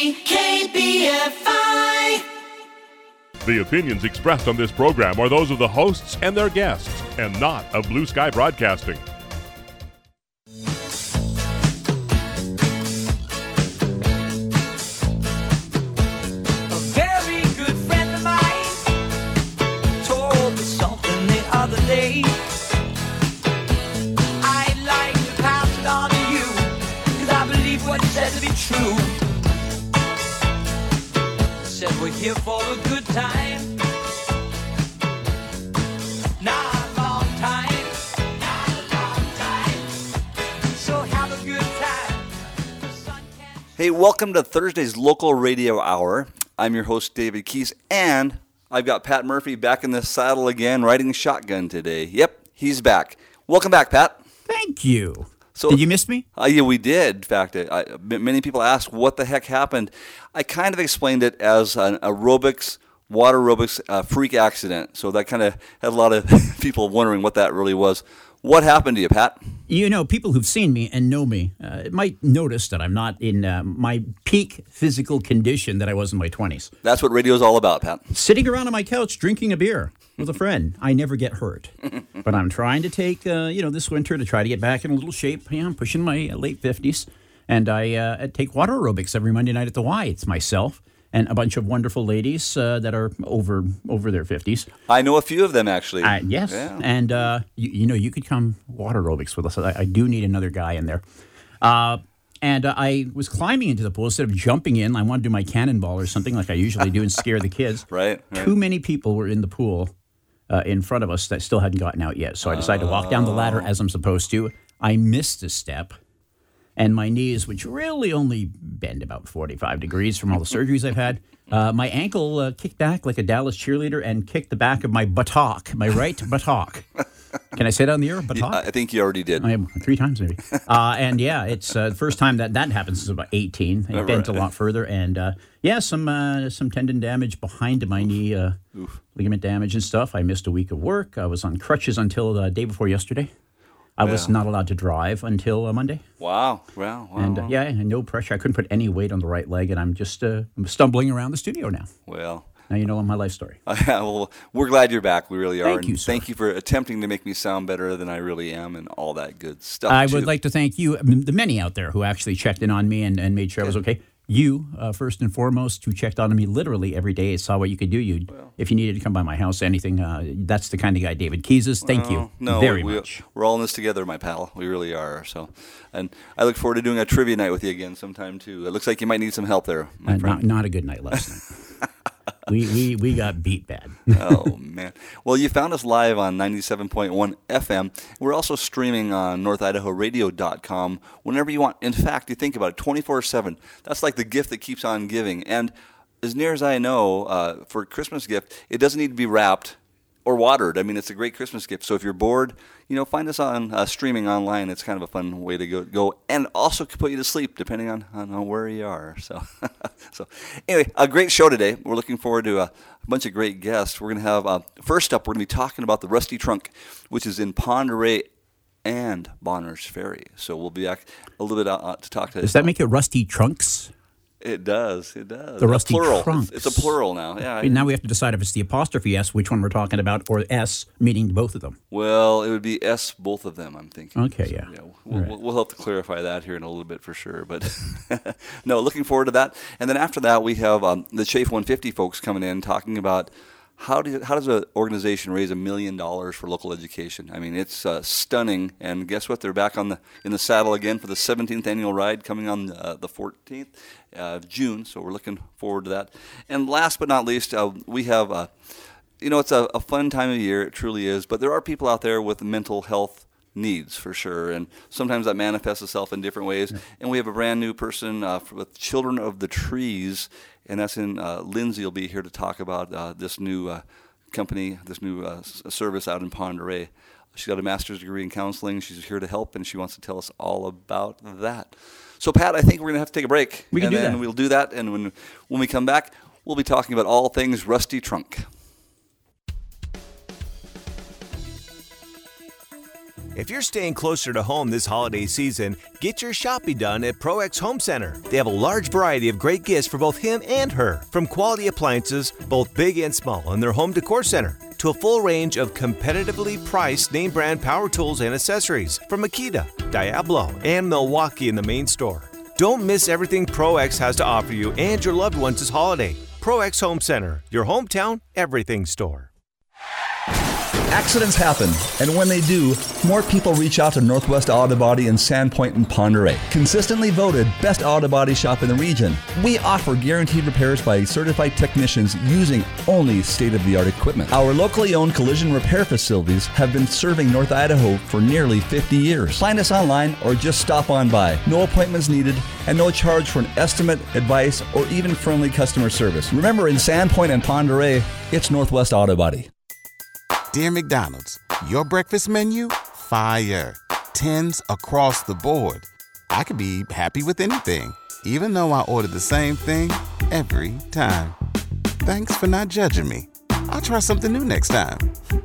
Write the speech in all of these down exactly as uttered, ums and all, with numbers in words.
C K B F I. The opinions expressed on this program are those of the hosts and their guests, and not of Blue Sky Broadcasting. A very good friend of mine told me something the other day. I'd like to pass it on to you, 'cause I believe what he said to be true. Said we're here for a good time, not a long time, not a long time. So have a good time. The sun can't. Hey, welcome to Thursday's Local Radio Hour. I'm your host, David Keys, and I've got Pat Murphy back in the saddle again, riding shotgun today. Yep, he's back. Welcome back, Pat. Thank you. So, Did you miss me? Uh, yeah, we did. In fact, I, I- many people asked what the heck happened. I kind of explained it as an aerobics, water aerobics uh, freak accident. So that kind of had a lot of people wondering what that really was. What happened to you, Pat? You know, people who've seen me and know me uh, might notice that I'm not in uh, my peak physical condition that I was in my twenties. That's what radio's all about, Pat. Sitting around on my couch drinking a beer with a friend. I never get hurt. But I'm trying to take, uh, you know, this winter to try to get back in a little shape. Yeah, I'm pushing my uh, late fifties. And I uh, take water aerobics every Monday night at the Y. It's myself and a bunch of wonderful ladies uh, that are over over their fifties. I know a few of them, actually. Uh, yes, Yeah. and uh, you, you know, you could come water aerobics with us. I, I do need another guy in there. Uh, and uh, I was climbing into the pool instead of jumping in. I wanted to do my cannonball or something like I usually do and scare the kids. Right, right. Too many people were in the pool uh, in front of us that still hadn't gotten out yet. So I decided to walk down the ladder as I'm supposed to. I missed a step. And my knees, which really only bend about forty-five degrees from all the surgeries I've had, uh, my ankle uh, kicked back like a Dallas cheerleader and kicked the back of my buttock, my right buttock. Can I say that on the air? Buttock? I think you already did. I am three times maybe. Uh, and yeah, it's uh, the first time that that happens since about eighteen. It bent a lot further, and uh, yeah, some uh, some tendon damage behind my knee, uh, ligament damage and stuff. I missed a week of work. I was on crutches until the day before yesterday. I was Yeah. not allowed to drive until uh, Monday. Wow, wow, wow. And uh, wow. yeah, and no pressure. I couldn't put any weight on the right leg, and I'm just uh, I'm stumbling around the studio now. Well, Now you know my life story. well, we're glad you're back. We really are. Thank and you, sir. Thank you for attempting to make me sound better than I really am and all that good stuff. I too. would like to thank you, I mean, the many out there who actually checked in on me and, and made sure I was okay. You, uh, first and foremost, who checked on me literally every day, saw what you could do. You, if you needed to come by my house, anything. Uh, that's the kind of guy David Keys is. Thank you No, very we, much. We're all in this together, my pal. We really are. So, and I look forward to doing a trivia night with you again sometime too. It looks like you might need some help there, my Uh, friend. not, not a good night last night. we, we, we got beat bad. Oh, man. Well, you found us live on ninety-seven point one F M. We're also streaming on north idaho radio dot com whenever you want. In fact, you think about it, twenty-four seven. That's like the gift that keeps on giving. And as near as I know, uh, for a Christmas gift, it doesn't need to be wrapped or watered. I mean, it's a great Christmas gift. So if you're bored, you know, find us on uh, streaming online. It's kind of a fun way to go, go and also can put you to sleep depending on, on where you are. So, so anyway, a great show today. We're looking forward to a, a bunch of great guests. We're going to have, uh, first up, we're going to be talking about the Rusty Trunk, which is in Pend Oreille and Bonners Ferry. So we'll be back a little bit uh, to talk to. Does that make it Rusty Trunks? It does. It does. The A Rusty plural. Trunks. It's, it's a plural now. Yeah. I mean, now we have to decide if it's the apostrophe S, which one we're talking about, or S, meaning both of them. Well, it would be S, both of them, I'm thinking. Okay, So, yeah. we'll, Right. we'll, we'll have to clarify that here in a little bit for sure. But no, looking forward to that. And then after that, we have um, the Chafe one fifty folks coming in talking about how, do, how does an organization raise a million dollars for local education? I mean, it's uh, stunning. And guess what? They're back on the in the saddle again for the seventeenth annual ride coming on uh, the fourteenth of June. So we're looking forward to that. And last but not least, uh, we have... Uh, You know, it's a, a fun time of year, it truly is, but there are people out there with mental health needs for sure, and sometimes that manifests itself in different ways. Yeah. And we have a brand new person uh, with Children of the Trees, and that's in uh, Lindsay will be here to talk about uh, this new uh, company, this new uh, service out in Pend Oreille. She's got a master's degree in counseling. She's here to help, and she wants to tell us all about that. So, Pat, I think we're going to have to take a break. We can and do then that. We'll do that, and when when we come back, we'll be talking about all things Rusty Trunk. If you're staying closer to home this holiday season, get your shopping done at Pro X Home Center. They have a large variety of great gifts for both him and her, from quality appliances, both big and small, in their home decor center, to a full range of competitively priced name brand power tools and accessories from Makita, Diablo, and Milwaukee in the main store. Don't miss everything Pro X has to offer you and your loved ones this holiday. Pro X Home Center, your hometown everything store. Accidents happen, and when they do, more people reach out to Northwest Auto Body in Sandpoint and Ponderay. Consistently voted best auto body shop in the region. We offer guaranteed repairs by certified technicians using only state-of-the-art equipment. Our locally owned collision repair facilities have been serving North Idaho for nearly fifty years. Find us online or just stop on by. No appointments needed and no charge for an estimate, advice, or even friendly customer service. Remember, in Sandpoint and Ponderay, it's Northwest Auto Body. Dear McDonald's, your breakfast menu? Fire. Tens across the board. I could be happy with anything, even though I ordered the same thing every time. Thanks for not judging me. I'll try something new next time.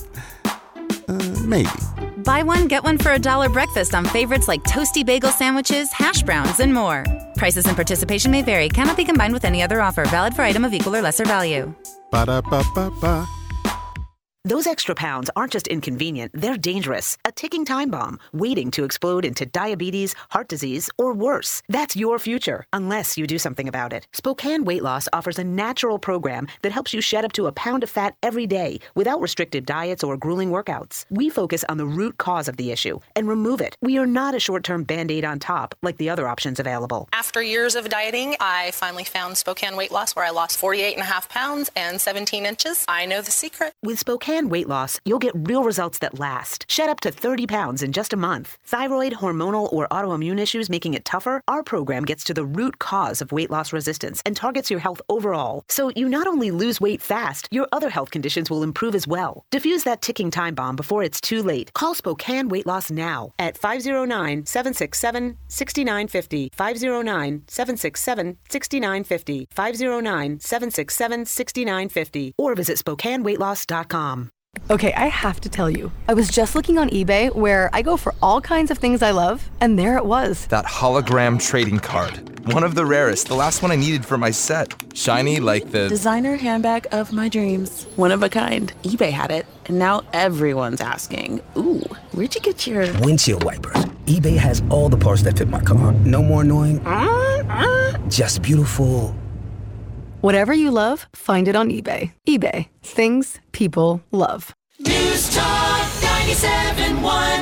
Uh, maybe. Buy one, get one for a dollar breakfast on favorites like toasty bagel sandwiches, hash browns, and more. Prices and participation may vary. Cannot be combined with any other offer. Valid for item of equal or lesser value. Ba-da-ba-ba-ba. Those extra pounds aren't just inconvenient, they're dangerous. A ticking time bomb, waiting to explode into diabetes, heart disease, or worse. That's your future, unless you do something about it. Spokane Weight Loss offers a natural program that helps you shed up to a pound of fat every day without restrictive diets or grueling workouts. We focus on the root cause of the issue and remove it. We are not a short-term Band-Aid on top like the other options available. After years of dieting, I finally found Spokane Weight Loss, where I lost forty-eight and a half pounds and seventeen inches. I know the secret. With Spokane Weight Loss, you'll get real results that last. Shed up to thirty pounds in just a month. Thyroid, hormonal, or autoimmune issues making it tougher? Our program gets to the root cause of weight loss resistance and targets your health overall. So you not only lose weight fast, your other health conditions will improve as well. Diffuse that ticking time bomb before it's too late. Call Spokane Weight Loss now at five oh nine, seven six seven, six nine five oh, five oh nine, seven six seven, six nine five oh, five oh nine, seven six seven, six nine five oh, or visit spokane weight loss dot com. Okay, I have to tell you, I was just looking on eBay where I go for all kinds of things I love, and there it was. That hologram trading card. One of the rarest, the last one I needed for my set. Shiny like the... designer handbag of my dreams. One of a kind. eBay had it, and now everyone's asking, ooh, where'd you get your... windshield wipers. eBay has all the parts that fit my car. No more annoying, uh, uh, just beautiful... Whatever you love, find it on eBay. eBay. Things people love. News Talk ninety-seven point one.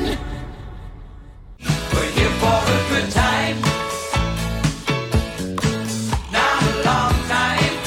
We're here for a good time. Not a long time.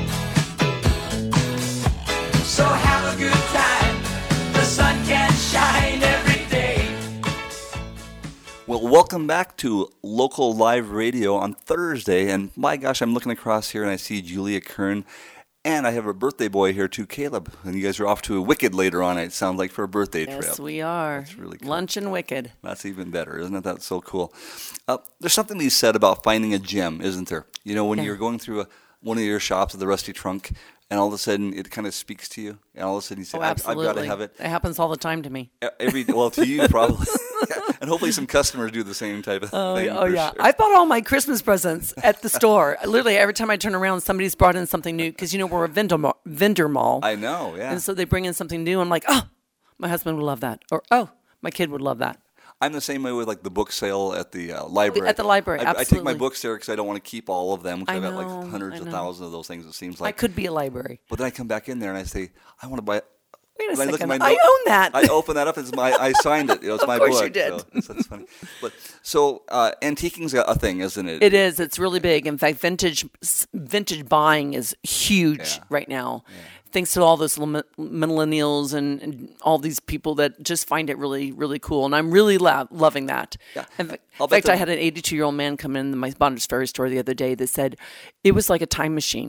So have a good time. The sun can shine every day. Well, welcome back to Local Live Radio on Thursday. And my gosh, I'm looking across here and I see Julia Kern. And I have a birthday boy here too, Caleb. And you guys are off to a Wicked later on, it sounds like, for a birthday yes, trip. Yes, we are. That's really cool. Lunch and Wicked. That's even better, isn't it? That's so cool. Uh, there's something to be said about finding a gem, isn't there? You know, when yeah. you're going through a, one of your shops at the Rusty Trunk, and all of a sudden it kind of speaks to you, and all of a sudden you say, oh, I've, I've got to have it. It happens all the time to me. Every Well, to you probably. And hopefully some customers do the same type of oh, thing. Oh, yeah. Sure. I bought all my Christmas presents at the store. Literally, every time I turn around, somebody's brought in something new. Because, you know, we're a vendor mall, vendor mall. I know, yeah. And so they bring in something new. I'm like, oh, my husband would love that. Or, oh, my kid would love that. I'm the same way with like the book sale at the uh, library. At the library, I, absolutely. I take my books there because I don't want to keep all of them. Because I've got know, like hundreds of thousands of those things, it seems like. I could be a library. But then I come back in there and I say, I want to buy... Wait a and second. I, look at my I note, own that. I open that up. It's my. I signed it. You know, it's of my course book. you did. So, so that's funny. But so uh, antiquing's a thing, isn't it? It is. It's really big. In fact, vintage vintage buying is huge yeah. right now. Yeah. Thanks to all those millennials and, and all these people that just find it really, really cool. And I'm really lo- loving that. Yeah. In fact, in fact I had an eighty-two-year-old man come in my Bonners Ferry store the other day that said it was like a time machine.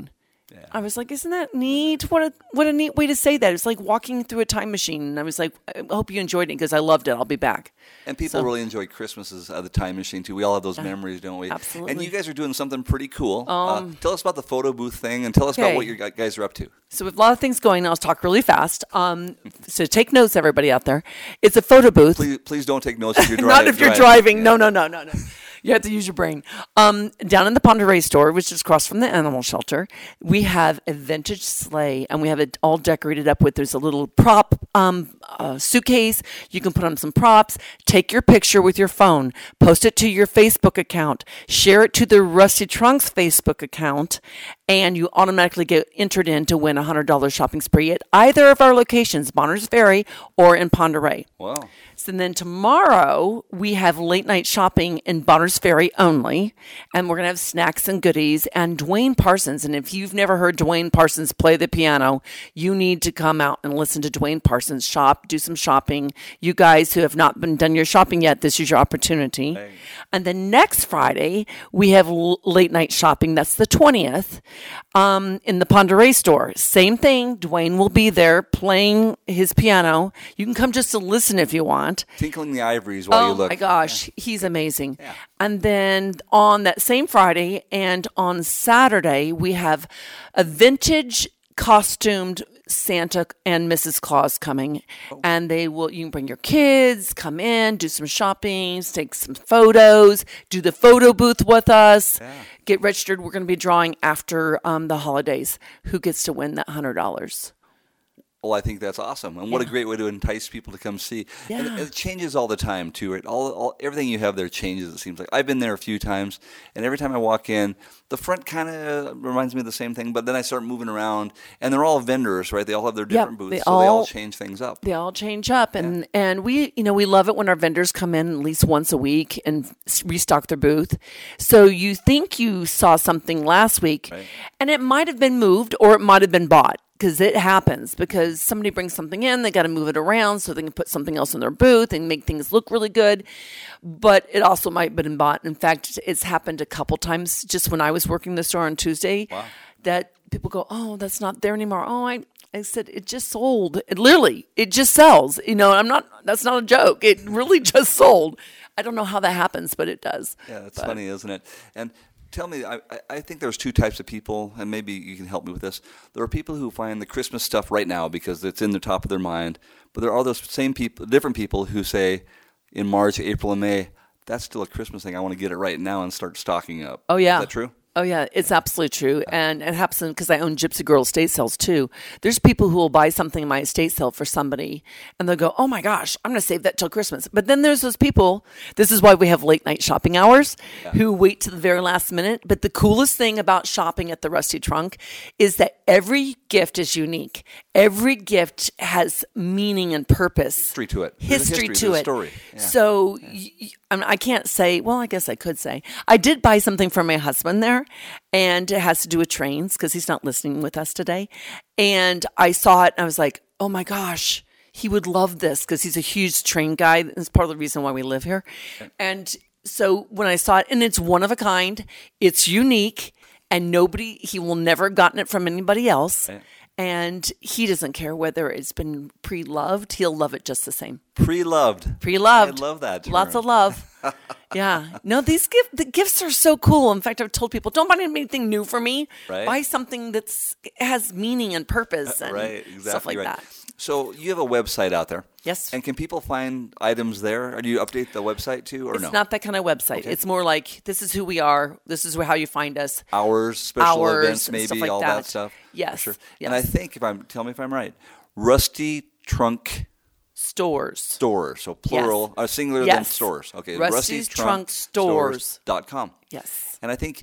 I was like, isn't that neat? What a what a neat way to say that. It's like walking through a time machine. And I was like, I hope you enjoyed it because I loved it. I'll be back. And people So- really enjoy Christmases at the time machine too. We all have those memories, don't we? absolutely. And you guys are doing something pretty cool. Um, uh, tell us about the photo booth thing, and tell us okay. about what you guys are up to. So we have a lot of things going on. I'll talk really fast. Um, so take notes, everybody out there. It's a photo booth. Please, please don't take notes if you're driving. Not if you're driving. No, no, no, no, no. You have to use your brain. Um, down in the Ponderay store, which is across from the animal shelter, we have a vintage sleigh, and we have it all decorated up with, there's a little prop um, uh, suitcase. You can put on some props. Take your picture with your phone. Post it to your Facebook account. Share it to the Rusty Trunks Facebook account, and you automatically get entered in to win a one hundred dollars shopping spree at either of our locations, Bonners Ferry or in Ponderay. Wow. So then tomorrow we have late night shopping in Bonners Ferry only, and we're going to have snacks and goodies and Dwayne Parsons. And if you've never heard Dwayne Parsons play the piano, you need to come out and listen to Dwayne Parsons shop, do some shopping. You guys who have not been done your shopping yet, this is your opportunity. Hey. And then next Friday we have l- late night shopping. That's the twentieth um, in the Ponderay store. Same thing. Dwayne will be there playing his piano. You can come just to listen if you want. Tinkling the ivories while oh you look. Oh my gosh, he's amazing. Yeah. And then on that same Friday and on Saturday, we have a vintage costumed Santa and Missus Claus coming. Oh. And they will, you can bring your kids, come in, do some shopping, take some photos, do the photo booth with us, yeah. Get registered. We're going to be drawing after um, the holidays who gets to win that one hundred dollars. Well, I think that's awesome, and what yeah. a great way to entice people to come see. Yeah. And it changes all the time too, right? All, all everything you have there changes. It seems like I've been there a few times, and every time I walk in, the front kind of reminds me of the same thing. But then I start moving around, and they're all vendors, right? They all have their different yep, booths, they so all, they all change things up. They all change up, and yeah. and we, you know, we love it when our vendors come in at least once a week and restock their booth. So you think you saw something last week, right. and it might have been moved or it might have been bought. Because it happens, because somebody brings something in, they got to move it around so they can put something else in their booth and make things look really good. But it also might have been bought. In fact, it's happened a couple times just when I was working the store on Tuesday wow. that people go, oh, that's not there anymore. Oh, I, I said, it just sold. It literally, it just sells. You know, I'm not, that's not a joke. It really just sold. I don't know how that happens, but it does. Yeah, that's but, funny, isn't it? And tell me, I, I think there's two types of people, and maybe you can help me with this. There are people who find the Christmas stuff right now because it's in the top of their mind, but there are those same people, different people who say in March, April, and May, that's still a Christmas thing. I want to get it right now and start stocking up. Oh, yeah. Is that true? Oh, yeah, it's absolutely true. And it happens because I own Gypsy Girl estate sales, too. There's people who will buy something in my estate sale for somebody, and they'll go, oh, my gosh, I'm going to save that till Christmas. But then there's those people, this is why we have late night shopping hours, yeah. who wait to the very last minute. But the coolest thing about shopping at the Rusty Trunk is that every gift is unique. Every gift has meaning and purpose. History to it. History, history to it. Story. Yeah. So yeah. Y- I, mean, I can't say, well, I guess I could say. I did buy something for my husband there, and it has to do with trains because he's not listening with us today. And I saw it, and I was like, oh, my gosh, he would love this because he's a huge train guy. That's part of the reason why we live here. Okay. And so when I saw it, and it's one of a kind, it's unique, and nobody, he will never have gotten it from anybody else. Okay. And he doesn't care whether it's been pre-loved. He'll love it just the same. Pre-loved. Pre-loved. I love that term. Lots of love. Yeah. No, these gift the gifts are so cool. In fact, I've told people, don't buy anything new for me. Right. Buy something that's has meaning and purpose and right, exactly stuff like right. that. So you have a website out there. Yes. And can people find items there? Or do you update the website too, or it's no? It's not that kind of website. Okay. It's more like, this is who we are. This is how you find us. Hours, special Hours, events, maybe, like all that. that stuff. Yes. Sure. yes. And I think, if I'm, tell me if I'm right, Rusty Trunk Stores. Stores. So plural, yes. uh, singular yes. than stores. Okay. Rusty's Trunk Stores. Dot com. Yes. And I think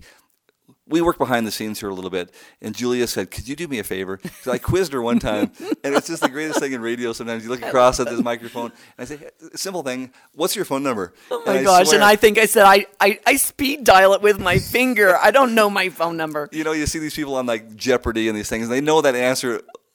we work behind the scenes here a little bit, and Julia said, could you do me a favor? Because I quizzed her one time, and it's just the greatest thing in radio. Sometimes you look across at this microphone, and I say, simple thing, what's your phone number? Oh, my and gosh. swear, and I think I said, I, I, I speed dial it with my finger. I don't know my phone number. You know, you see these people on, like, Jeopardy and these things, and they know that answer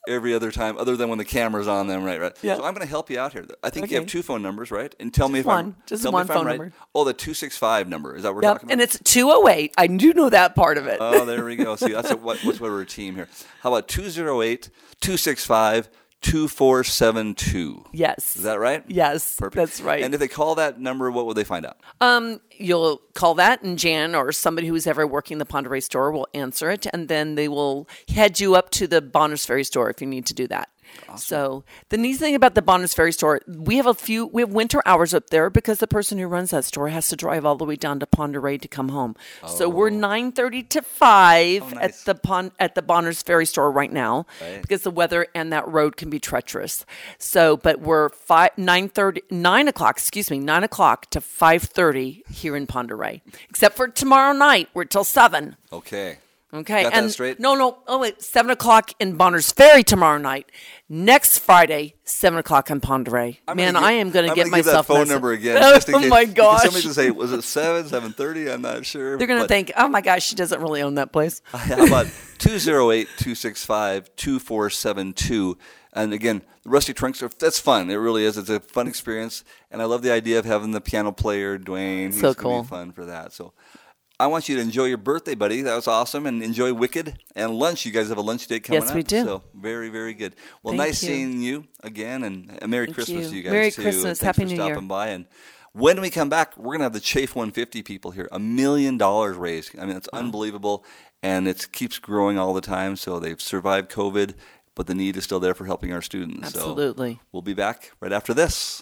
every other time, other than when the camera's on them, right? Right. Yeah. So I'm going to help you out here. I think Okay. you have two phone numbers, right? And tell me if one. I'm Just tell me one if I'm phone right. number. Oh, the two six five number. Is that what we're Yep. talking about? And it's two oh eight. I do know that part of it. Oh, there we go. See, that's a, what, what's what we're a team here. How about two oh eight, two six five, two four seven two? Yes. Is that right? Yes, Perfect. that's right. And if they call that number, what will they find out? Um, you'll call that, and Jan or somebody who's ever working the Pend Oreille store will answer it, and then they will head you up to the Bonners Ferry store if you need to do that. Awesome. So the neat thing about the Bonners Ferry store, we have a few, we have winter hours up there because the person who runs that store has to drive all the way down to Pend Oreille to come home. Oh. So we're nine thirty to five oh, nice. at the Pond, at the Bonners Ferry store right now right. because the weather and that road can be treacherous. So, but we're five, nine thirty, nine o'clock, excuse me, nine o'clock to five thirty here in Pend Oreille. Except for tomorrow night, we're till seven. Okay. Okay, Got and that straight? no, no, oh wait, seven o'clock in Bonners Ferry tomorrow night. Next Friday, seven o'clock in Pend Oreille. Man, gonna I give, am going to I'm get gonna myself give that phone messed number up. again. Just in Oh case, my gosh! Somebody can say, was it seven, seven thirty? I'm not sure. They're going to but think, oh my gosh, she doesn't really own that place. How about two oh eight, two six five, two four seven two? And again, the Rusty Trunks are, that's fun. It really is. It's a fun experience. And I love the idea of having the piano player, Dwayne. He's so gonna cool. be fun for that. So I want you to enjoy your birthday, buddy. That was awesome. And enjoy Wicked and lunch. You guys have a lunch date coming up. Yes, we do. So very, very good. Well, Thank nice you. seeing you again. And a Merry Thank Christmas you. to you guys, Merry too. Christmas. And thanks Happy for New stopping Year. by. And when we come back, we're going to have the Chafe one fifty people here. A million dollars raised. I mean, it's unbelievable. And it keeps growing all the time. So they've survived COVID, but the need is still there for helping our students. Absolutely. So we'll be back right after this.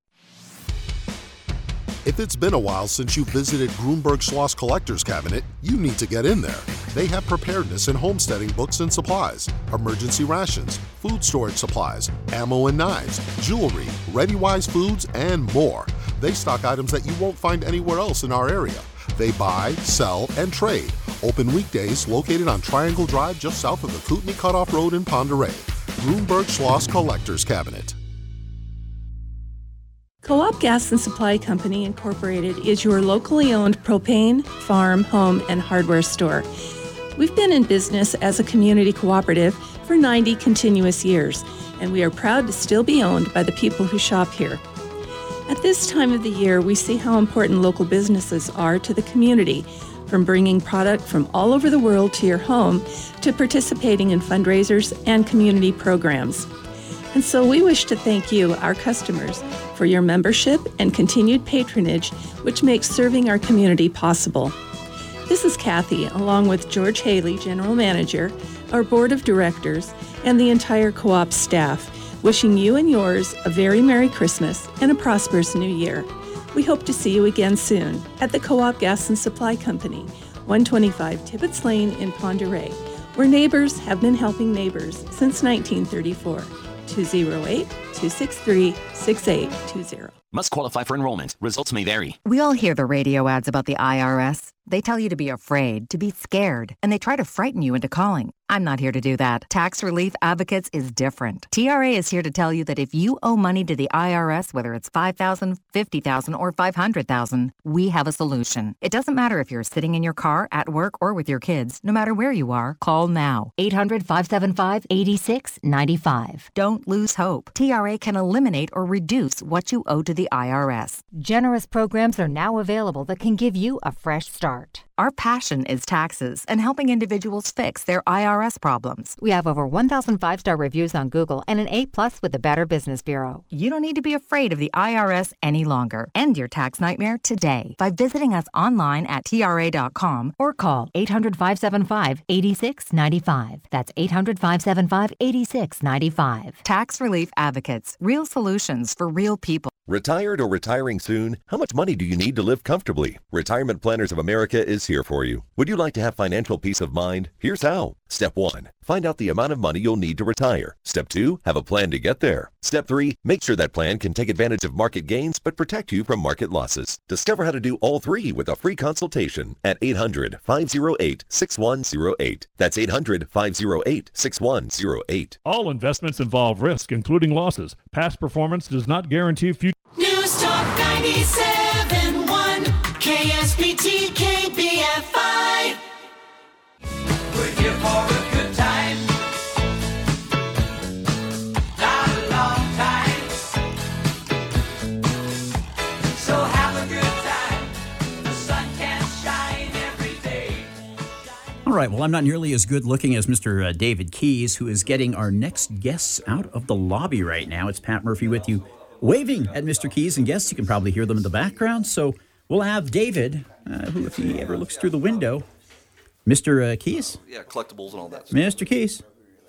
If it's been a while since you visited Grunberg Schloss Collector's Cabinet, you need to get in there. They have preparedness and homesteading books and supplies, emergency rations, food storage supplies, ammo and knives, jewelry, ReadyWise foods, and more. They stock items that you won't find anywhere else in our area. They buy, sell, and trade. Open weekdays, located on Triangle Drive just south of the Kootenai Cutoff Road in Pend Oreille. Grunberg Schloss Collector's Cabinet. Co-op Gas and Supply Company Incorporated is your locally owned propane, farm, home, and hardware store. We've been in business as a community cooperative for ninety continuous years, and we are proud to still be owned by the people who shop here. At this time of the year, we see how important local businesses are to the community, from bringing product from all over the world to your home to participating in fundraisers and community programs. And so we wish to thank you, our customers, for your membership and continued patronage, which makes serving our community possible. This is Kathy, along with George Haley, General Manager, our Board of Directors, and the entire co-op staff, wishing you and yours a very Merry Christmas and a prosperous New Year. We hope to see you again soon at the Co-op Gas and Supply Company, one twenty-five Tibbetts Lane in Pend Oreille, where neighbors have been helping neighbors since nineteen thirty-four. two oh eight, two six three, six eight two zero. Must qualify for enrollment. Results may vary. We all hear the radio ads about the I R S. They tell you to be afraid, to be scared, and they try to frighten you into calling. I'm not here to do that. Tax Relief Advocates is different. T R A is here to tell you that if you owe money to the I R S, whether it's five thousand dollars, fifty thousand dollars, or five hundred thousand dollars, we have a solution. It doesn't matter if you're sitting in your car, at work, or with your kids. No matter where you are, call now. eight hundred, five seven five, eight six nine five. Don't lose hope. T R A can eliminate or reduce what you owe to the I R S. Generous programs are now available that can give you a fresh start. Our passion is taxes and helping individuals fix their I R S problems. We have over one thousand five-star reviews on Google and an A plus with the Better Business Bureau. You don't need to be afraid of the I R S any longer. End your tax nightmare today by visiting us online at T R A dot com or call eight hundred, five seven five, eight six nine five. That's eight hundred, five seven five, eight six nine five. Tax Relief Advocates. Real solutions for real people. Retired or retiring soon? How much money do you need to live comfortably? Retirement Planners of America is here for you. Would you like to have financial peace of mind? Here's how. Step one, find out the amount of money you'll need to retire. Step two, have a plan to get there. Step three, make sure that plan can take advantage of market gains but protect you from market losses. Discover how to do all three with a free consultation at eight hundred, five oh eight, six one oh eight. That's eight hundred, five oh eight, six one oh eight. All investments involve risk, including losses. Past performance does not guarantee future. News Talk ninety-seven point one, K S B T K B F I. We're here for a good time. All right, well, I'm not nearly as good looking as Mister Uh, David Keys, who is getting our next guests out of the lobby right now. It's Pat Murphy with you, waving at Mister Keys and guests. You can probably hear them in the background. So we'll have David, uh, who, if he ever looks through the window, Mister Uh, Keys? Yeah, collectibles and all that stuff. Mister Keys?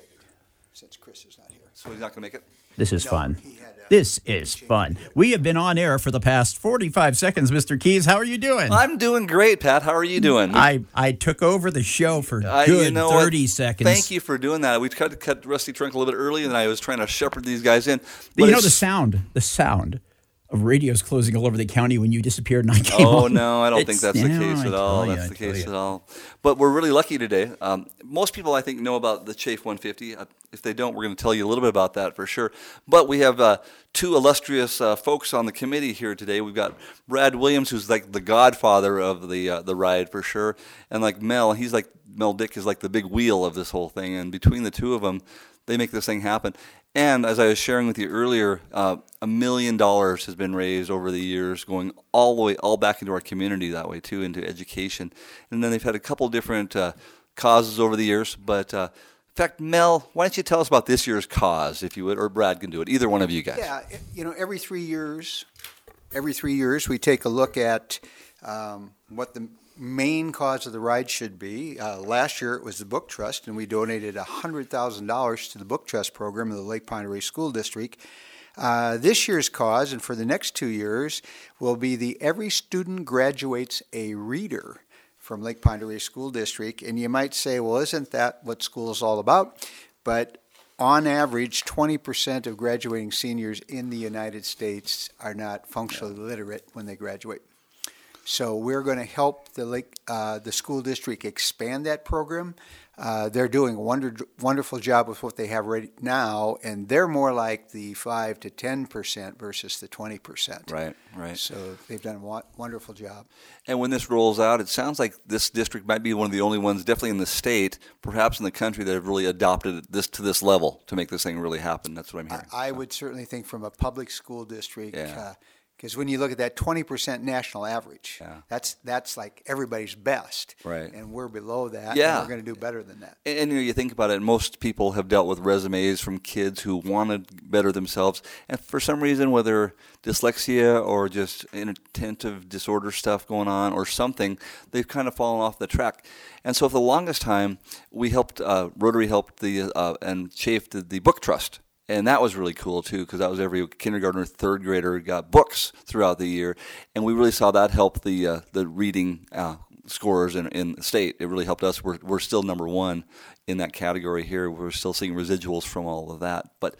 Since Chris is not here. So he's not going to make it? This is fun. This is fun. We have been on air for the past forty-five seconds, Mister Keys. How are you doing? I'm doing great, Pat. How are you doing? I, I took over the show for I- good you know thirty what? seconds. Thank you for doing that. We tried to cut Rusty Trunk a little bit early, and I was trying to shepherd these guys in. But But you know it's- the sound, the sound of radios closing all over the county when you disappeared and I came Oh, on. no, I don't It's- think that's the no, case I at all. tell you, That's I the tell case you. at all. But we're really lucky today. Um, most people, I think, know about the Chafe one fifty. Uh, if they don't, we're going to tell you a little bit about that for sure. But we have uh, two illustrious uh, folks on the committee here today. We've got Brad Williams, who's like the godfather of the uh, the ride for sure, and like Mel, he's like Mel Dick is like the big wheel of this whole thing. And between the two of them, they make this thing happen. And as I was sharing with you earlier, uh, a million dollars has been raised over the years, going all the way, all back into our community that way too, into education. And then they've had a couple different uh, causes over the years. But uh, in fact, Mel, why don't you tell us about this year's cause, if you would, or Brad can do it. Either one of you guys. Yeah, it- you know, every three years, every three years we take a look at um, what the main cause of the ride should be. Uh, last year it was the Book Trust, and we donated one hundred thousand dollars to the Book Trust program of the Lake Pine Array School District. Uh, this year's cause, and for the next two years, will be the Every Student Graduates a Reader from Lake Pine Array School District. And you might say, well, isn't that what school is all about? But on average, twenty percent of graduating seniors in the United States are not functionally literate when they graduate. So we're going to help the Lake, uh, the school district expand that program. Uh, they're doing a wonder, wonderful job with what they have right now, and they're more like the five to ten percent versus the twenty percent. Right, right. So they've done a wa- wonderful job. And when this rolls out, it sounds like this district might be one of the only ones, definitely in the state, perhaps in the country, that have really adopted this to this level to make this thing really happen. That's what I'm hearing. I would certainly think from a public school district, Yeah. because when you look at that twenty percent national average, that's that's like everybody's best. Right. And we're below that. Yeah. And we're going to do better than that. And, and you know, you think about it, most people have dealt with resumes from kids who want to better themselves, and for some reason, whether dyslexia or just inattentive disorder stuff going on or something, they've kind of fallen off the track. And so for the longest time, we helped, uh, Rotary helped the, uh, and Chafe did the Book Trust. And that was really cool, too, because that was every kindergartner, third grader got books throughout the year. And we really saw that help the uh, the reading uh, scores in, in the state. It really helped us. We're, we're still number one in that category here. We're still seeing residuals from all of that. But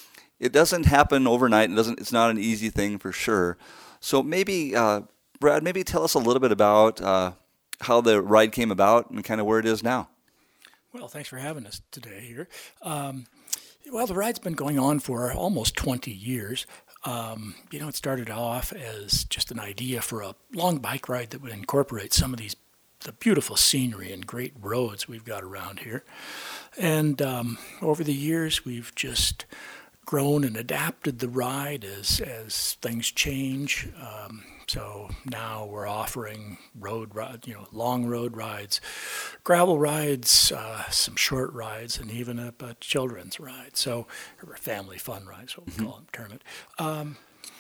it doesn't happen overnight. It doesn't. It's not an easy thing for sure. So maybe, uh, Brad, maybe tell us a little bit about uh, how the ride came about and kind of where it is now. Well, thanks for having us today here. Um, Well, the ride's been going on for almost twenty years. Um, you know, it started off as just an idea for a long bike ride that would incorporate some of these the beautiful scenery and great roads we've got around here. And um, over the years, we've just grown and adapted the ride as as things change. Um, so now we're offering road ride, you know, long road rides, gravel rides, uh, some short rides, and even a, a children's ride. So, or a family fun ride, is what we call them, term it. Um,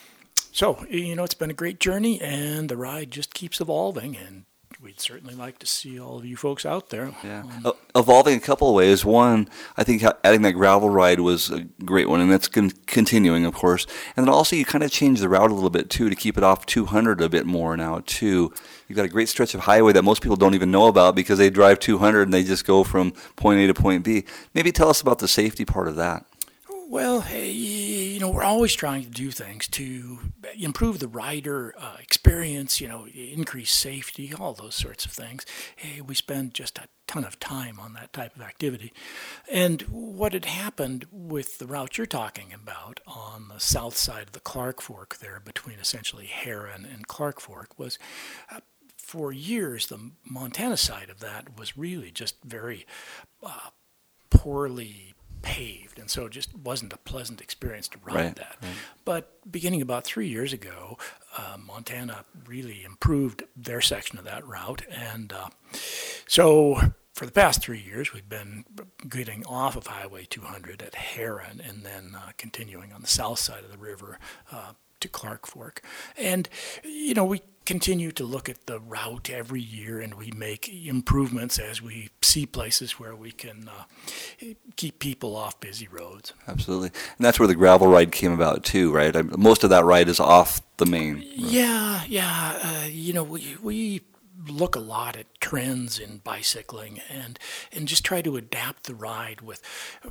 so, you know, it's been a great journey, and the ride just keeps evolving, and we'd certainly like to see all of you folks out there. Yeah, Um, Uh, evolving a couple of ways. One, I think ha- adding that gravel ride was a great one, and that's con- continuing, of course. And then also, you kind of changed the route a little bit too to keep it off two hundred a bit more now too. You've got a great stretch of highway that most people don't even know about because they drive two hundred and they just go from point A to point B. Maybe tell us about the safety part of that. Well, hey, you know, we're always trying to do things to improve the rider uh, experience, you know, increase safety, all those sorts of things. Hey, we spend just a ton of time on that type of activity. And what had happened with the route you're talking about on the south side of the Clark Fork there, between essentially Heron and Clark Fork, was uh, for years the Montana side of that was really just very uh, poorly paved, and so it just wasn't a pleasant experience to ride Right, that. right. But beginning about three years ago, uh, Montana really improved their section of that route, and uh, so for the past three years, we've been getting off of Highway two hundred at Heron and then uh, continuing on the south side of the river uh, to Clark Fork. And, you know, we continue to look at the route every year, and we make improvements as we see places where we can uh, keep people off busy roads. Absolutely. And that's where the gravel ride came about too, right? I mean, most of that ride is off the main road. Yeah, yeah. Uh, you know, we, we look a lot at trends in bicycling and, and just try to adapt the ride with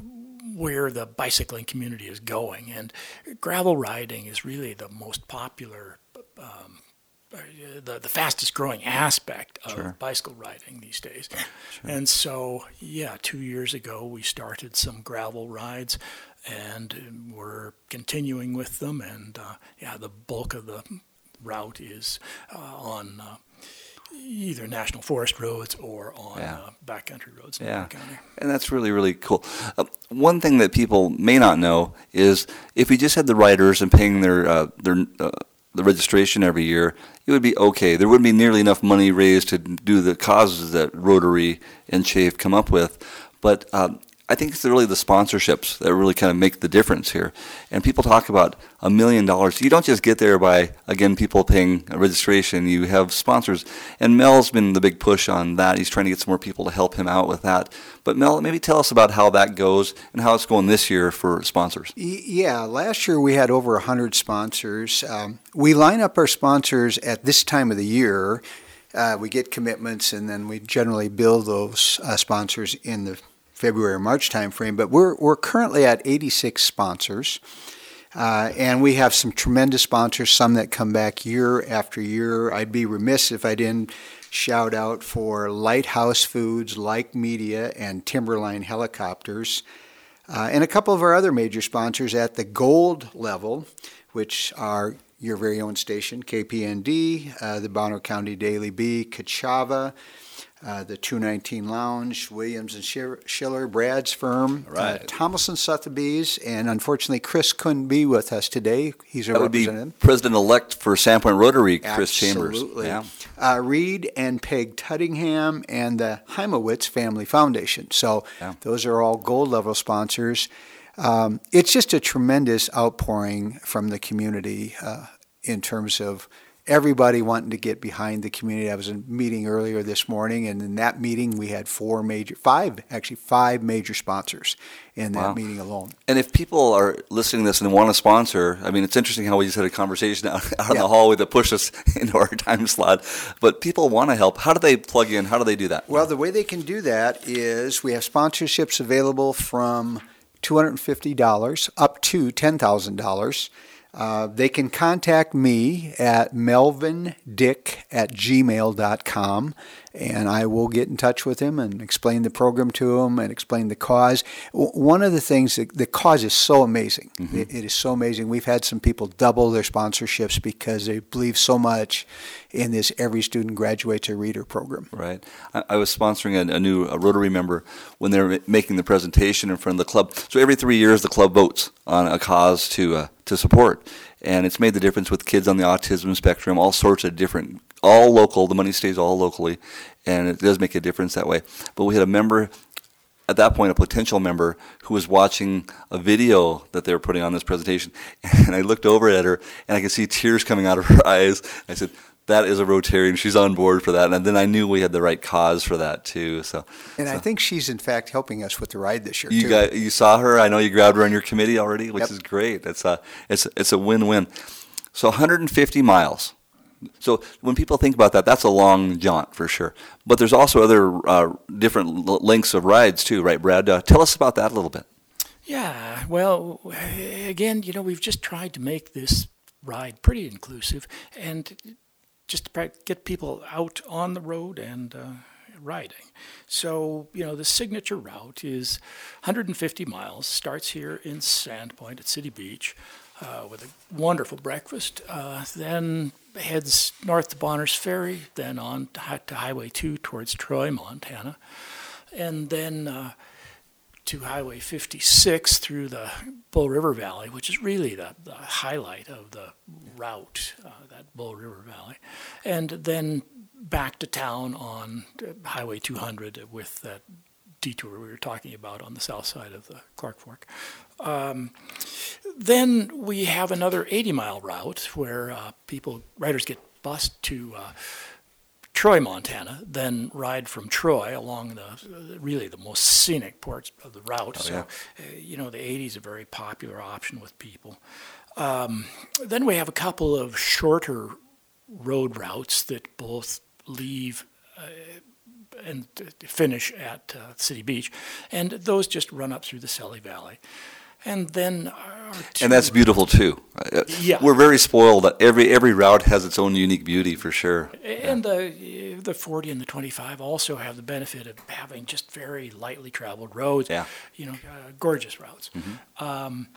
where the bicycling community is going. And gravel riding is really the most popular um, The, the fastest growing aspect of Sure. bicycle riding these days. Sure. And so, yeah, two years ago we started some gravel rides, and we're continuing with them. And uh, yeah, the bulk of the route is uh, on uh, either national forest roads or on Yeah. uh, backcountry roads in Yeah, Montgomery County. and that's really, really cool. Uh, one thing that people may not know is if we just had the riders and paying their uh, their uh, the registration every year, it would be okay. There wouldn't be nearly enough money raised to do the causes that Rotary and Chafe come up with. But um, I think it's really the sponsorships that really kind of make the difference here. And people talk about a million dollars. You don't just get there by, again, people paying a registration. You have sponsors. And Mel's been the big push on that. He's trying to get some more people to help him out with that. But Mel, maybe tell us about how that goes and how it's going this year for sponsors. Y- Yeah, last year we had over one hundred sponsors. Um, we line up our sponsors at this time of the year. Uh, we get commitments, and then we generally bill those uh, sponsors in the February or March timeframe. But we're we're currently at eighty-six sponsors, uh, and we have some tremendous sponsors. Some that come back year after year. I'd be remiss if I didn't shout out for Lighthouse Foods, Like Media, and Timberline Helicopters. Uh, and a couple of our other major sponsors at the gold level, which are your very own station, K P N D, uh, the Bonner County Daily Bee, Kachava, uh, the two nineteen Lounge, Williams and Schir- Schiller, Brad's Firm, Right. uh, Thomas and Sotheby's, and unfortunately Chris couldn't be with us today. He's a That would be representative. President-elect for Sandpoint Rotary, Chris Chambers. Absolutely. Yeah. Uh, Reed and Peg Tuttingham and the Heimowitz Family Foundation. So Yeah. those are all gold level sponsors. Um, it's just a tremendous outpouring from the community uh, in terms of everybody wanting to get behind the community. I was in a meeting earlier this morning, and in that meeting we had four major, five, actually five major sponsors in that Wow. meeting alone. And if people are listening to this and want to sponsor, I mean, it's interesting how we just had a conversation out, out in Yeah. the hallway that pushed us into our time slot. But people want to help. How do they plug in? How do they do that? Well, the way they can do that is we have sponsorships available from two hundred fifty dollars up to ten thousand dollars. Uh, they can contact me at melvindick at gmail dot com, and I will get in touch with him and explain the program to him and explain the cause. W- One of the things, that the cause is so amazing. Mm-hmm. It, it is so amazing. We've had some people double their sponsorships because they believe so much in this Every Student Graduates a Reader program. Right. I, I was sponsoring a, a new a Rotary member when they were making the presentation in front of the club. So every three years, the club votes on a cause to uh, to support. And it's made the difference with kids on the autism spectrum, all sorts of different, all local. The money stays all locally, and it does make a difference that way. But we had a member, at that point, a potential member, who was watching a video that they were putting on this presentation. And I looked over at her, and I could see tears coming out of her eyes. I said, that is a Rotarian. She's on board for that. And then I knew we had the right cause for that, too. So, And so. I think she's, in fact, helping us with the ride this year, You too. got you saw her. I know you grabbed her on your committee already, which Yep. is great. It's a it's it's a win-win. So one hundred fifty miles. So when people think about that, that's a long jaunt for sure. But there's also other uh, different l- lengths of rides too, right, Brad? Uh, tell us about that a little bit. Yeah, well, again, you know, we've just tried to make this ride pretty inclusive and just to pra- get people out on the road and uh, riding. So, you know, the signature route is one hundred fifty miles, starts here in Sandpoint at City Beach uh, with a wonderful breakfast, uh, then heads north to Bonner's Ferry, then on to, hi- to Highway two towards Troy, Montana, and then uh, to Highway fifty-six through the Bull River Valley, which is really the, the highlight of the route, uh, that Bull River Valley. And then back to town on Highway two hundred with that detour we were talking about on the south side of the Clark Fork. Um, then we have another eighty mile route where uh, people, riders get bused to uh, Troy, Montana, then ride from Troy along the really the most scenic parts of the route. Oh, so, yeah. uh, you know, the eighty is a very popular option with people. Um, then we have a couple of shorter road routes that both leave uh, and uh, finish at uh, City Beach, and those just run up through the Selly Valley. And then our two And that's beautiful too. Uh, Yeah. We're very spoiled. Every every route has its own unique beauty for sure. And the the forty and the twenty-five also have the benefit of having just very lightly traveled roads. Yeah. You know, uh, gorgeous routes. Mhm. Um,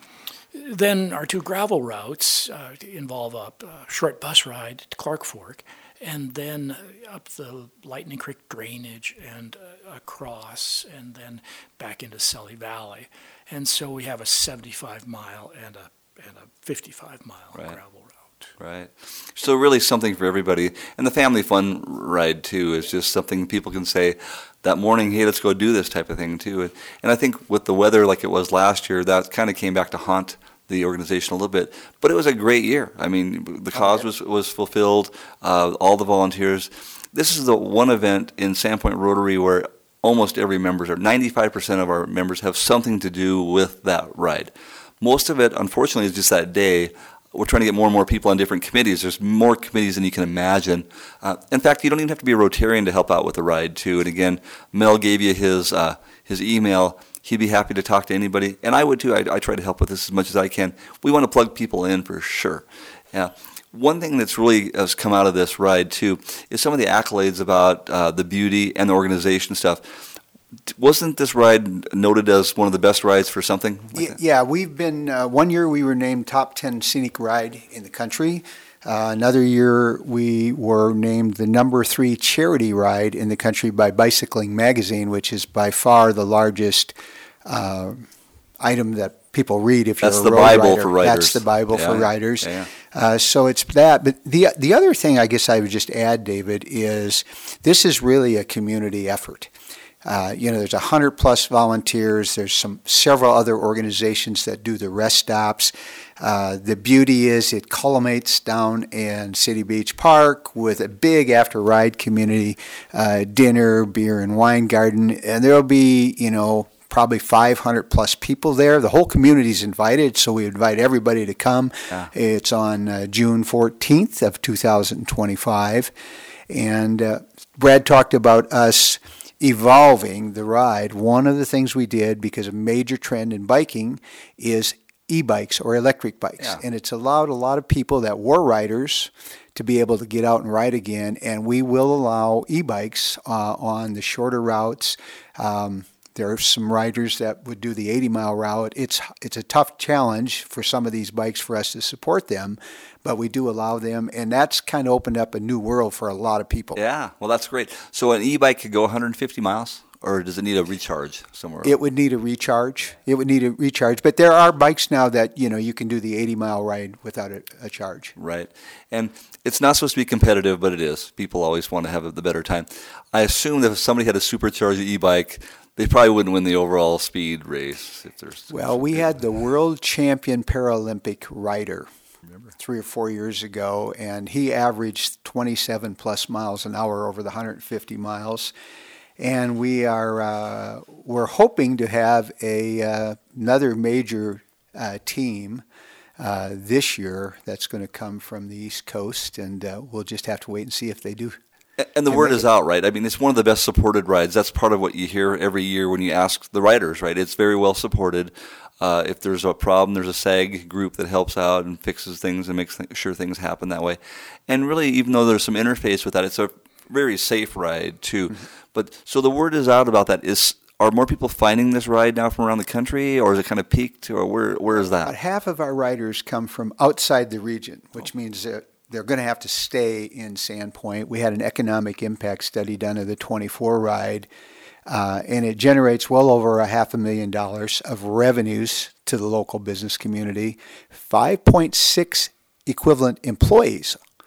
then our two gravel routes uh, involve a, a short bus ride to Clark Fork, and then up the Lightning Creek drainage and uh, across, and then back into Selly Valley. And so we have a seventy-five mile and a and a fifty-five mile Right. gravel route. Right. So really something for everybody. And the family fun ride too is just something people can say that morning, hey, let's go do this type of thing too. And I think with the weather like it was last year, that kind of came back to haunt the organization a little bit. But it was a great year. I mean, the cause was, was fulfilled, uh, all the volunteers. This is the one event in Sandpoint Rotary where almost every member, or ninety-five percent of our members, have something to do with that ride. Most of it, unfortunately, is just that day. We're trying to get more and more people on different committees. There's more committees than you can imagine. Uh, in fact, you don't even have to be a Rotarian to help out with the ride, too. And again, Mel gave you his uh, his email. He'd be happy to talk to anybody. And I would, too. I, I try to help with this as much as I can. We want to plug people in for sure. Yeah. One thing that's really has come out of this ride, too, is some of the accolades about uh, the beauty and the organization stuff. Wasn't this ride noted as one of the best rides for something? Like Y- Yeah, we've been, uh, one year we were named top ten scenic ride in the country. Uh, another year we were named the number three charity ride in the country by Bicycling Magazine, which is by far the largest uh, item that people read if That's you're a the road Bible rider. for riders. That's the Bible Yeah, for riders. yeah. Uh, so it's that. But the the other thing I guess I would just add, David, is this is really a community effort. Uh, you know, there's a hundred plus volunteers. There's some several other organizations that do the rest stops. Uh, the beauty is it culminates down in City Beach Park with a big after ride community uh, dinner, beer and wine garden, and there'll be you know probably five hundred plus people there. The whole community's invited, so we invite everybody to come. Yeah. It's on uh, June fourteenth of two thousand twenty-five, and uh, Brad talked about us evolving the ride. One of the things we did, because a major trend in biking is e-bikes or electric bikes. Yeah. And it's allowed a lot of people that were riders to be able to get out and ride again. And we will allow e-bikes uh, on the shorter routes. Um, there are some riders that would do the eighty mile route. It's it's a tough challenge for some of these bikes for us to support them, but we do allow them, and that's kind of opened up a new world for a lot of people. Yeah, well, that's great. So an e-bike could go one hundred fifty miles, or does it need a recharge somewhere? It would need a recharge. It would need a recharge. But there are bikes now that, you know, you can do the eighty mile ride without a, a charge. Right. And it's not supposed to be competitive, but it is. People always want to have the better time. I assume that if somebody had a supercharged e-bike, they probably wouldn't win the overall speed race. If there's Well, we had the world champion Paralympic rider three or four years ago, and he averaged twenty-seven plus miles an hour over the one hundred fifty miles. And we are uh, we're hoping to have a uh, another major uh, team uh, this year that's going to come from the East Coast, and uh, we'll just have to wait and see if they do. And the word is out, right? I mean, it's one of the best supported rides. That's part of what you hear every year when you ask the riders, right? It's very well supported. Uh, if there's a problem, there's a S A G group that helps out and fixes things and makes th- sure things happen that way. And really, even though there's some interface with that, it's a very safe ride, too. Mm-hmm. But so the word is out about that. Is Are more people finding this ride now from around the country, or is it kind of peaked, or where where is that? About half of our riders come from outside the region, which means that they're going to have to stay in Sandpoint. We had an economic impact study done of the twenty-four ride, uh, and it generates well over a half a million dollars of revenues to the local business community, five point six equivalent employees.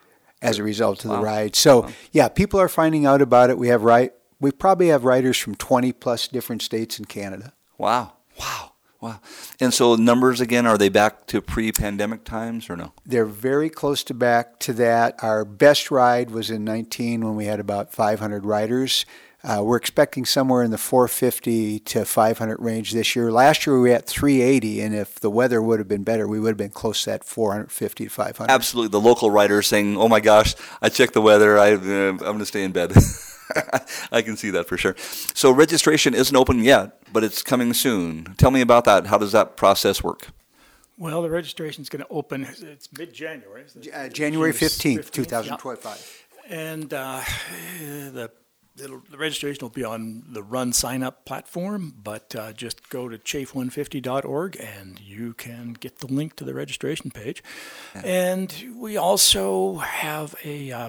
as a result of Wow. the ride. So, Wow. yeah, people are finding out about it. We have ri- we probably have riders from twenty plus different states in Canada. Wow. Wow. Wow. And so numbers again, are they back to pre-pandemic times or no? They're very close to back to that. Our best ride was in nineteen when we had about five hundred riders. Uh, we're expecting somewhere in the four fifty to five hundred range this year. Last year we were at three eighty, and if the weather would have been better, we would have been close to that four fifty to five hundred. Absolutely. The local riders saying, oh my gosh, I checked the weather. I, uh, I'm going to stay in bed. I can see that for sure. So registration isn't open yet, but it's coming soon. Tell me about that. How does that process work? Well, the registration is going to open, it's mid-January. Uh, January fifteenth, yeah. twenty twenty-five. And uh, the, it'll, the registration will be on the Run sign-up platform, but uh, just go to chafe one fifty dot org and you can get the link to the registration page. And we also have a uh,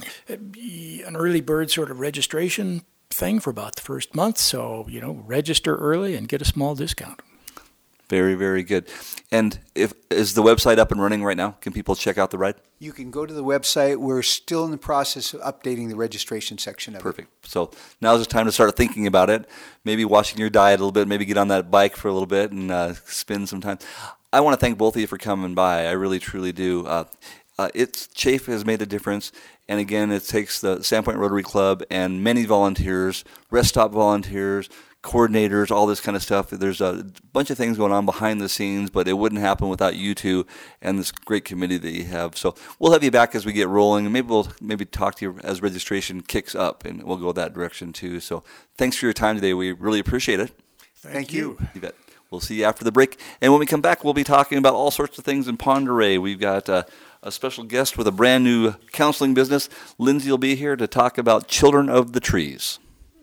an early bird sort of registration thing for about the first month. So, you know, register early and get a small discount. Very, very good. And if is the website up and running right now? Can people check out the ride? You can go to the website. We're still in the process of updating the registration section of Perfect. So now's the time to start thinking about it. Maybe watching your diet a little bit. Maybe get on that bike for a little bit and uh, spend some time. I want to thank both of you for coming by. I really, truly do. Uh, uh, it's Chafe has made a difference. And again, it takes the Sandpoint Rotary Club and many volunteers, rest stop volunteers, coordinators, all this kind of stuff. There's a bunch of things going on behind the scenes, but it wouldn't happen without you two and this great committee that you have. So we'll have you back as we get rolling, and maybe we'll maybe talk to you as registration kicks up, and we'll go that direction too. So thanks for your time today. We really appreciate it. Thank, Thank you. you. You bet. We'll see you after the break. And when we come back, we'll be talking about all sorts of things in Pend Oreille. We've got uh, a special guest with a brand new counseling business. Lindsay will be here to talk about Children of the Trees.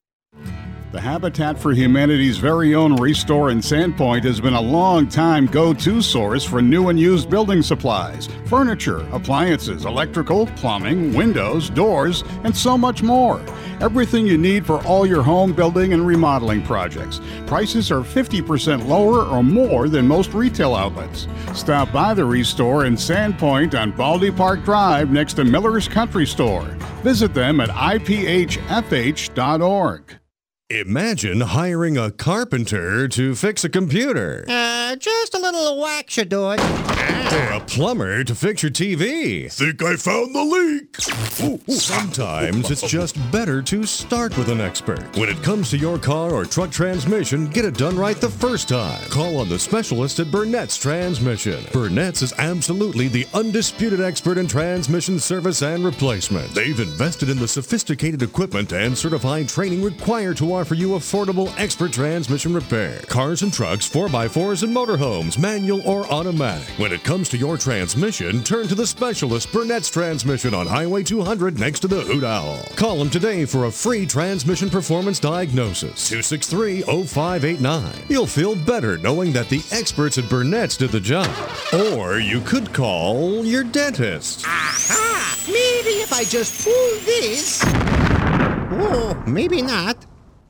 The Habitat for Humanity's very own Restore in Sandpoint has been a long-time go-to source for new and used building supplies, furniture, appliances, electrical, plumbing, windows, doors, and so much more. Everything you need for all your home building and remodeling projects. Prices are fifty percent lower or more than most retail outlets. Stop by the Restore in Sandpoint on Baldy Park Drive next to Miller's Country Store. Visit them at I P H F H dot org. Imagine hiring a carpenter to fix a computer. Uh, just a little whack should do it. Or a plumber to fix your T V. Think I found the leak. Sometimes it's just better to start with an expert. When it comes to your car or truck transmission, get it done right the first time. Call on the specialist at Burnett's Transmission. Burnett's is absolutely the undisputed expert in transmission service and replacement. They've invested in the sophisticated equipment and certified training required to offer you affordable expert transmission repair. Cars and trucks, four by fours and motorhomes, manual or automatic. When it comes to your transmission, turn to the specialist Burnett's Transmission on Highway two hundred next to the Hoot Owl. Call them today for a free transmission performance diagnosis. two six three, oh five eight nine. You'll feel better knowing that the experts at Burnett's did the job. Or you could call your dentist. Aha! Maybe if I just pull this. Oh, maybe not.